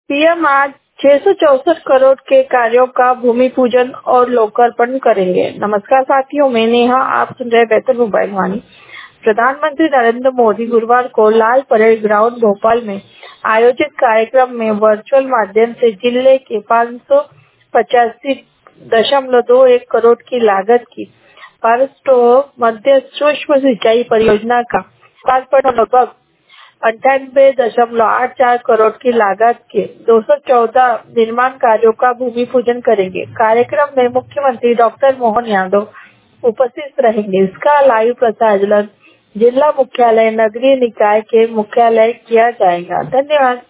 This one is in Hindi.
पीएम आज 664 करोड़ के कार्यों का भूमि पूजन और लोकार्पण करेंगे। नमस्कार साथियों, मैं नेहा, आप सुन रहे बेहतर मोबाइल वाणी। प्रधानमंत्री नरेंद्र मोदी गुरुवार को लाल परेड ग्राउंड भोपाल में आयोजित कार्यक्रम में वर्चुअल माध्यम से जिले के 585.21 करोड़ की लागत की पारस्टो मध्य सूक्ष्म सिंचाई परियोजना का लोकार्पण लगभग 98.84 करोड़ की लागत के 214 निर्माण कार्यों का भूमि पूजन करेंगे। कार्यक्रम में मुख्यमंत्री डॉक्टर मोहन यादव उपस्थित रहेंगे। इसका लाइव प्रसारण जिला मुख्यालय नगरीय निकाय के मुख्यालय किया जाएगा। धन्यवाद।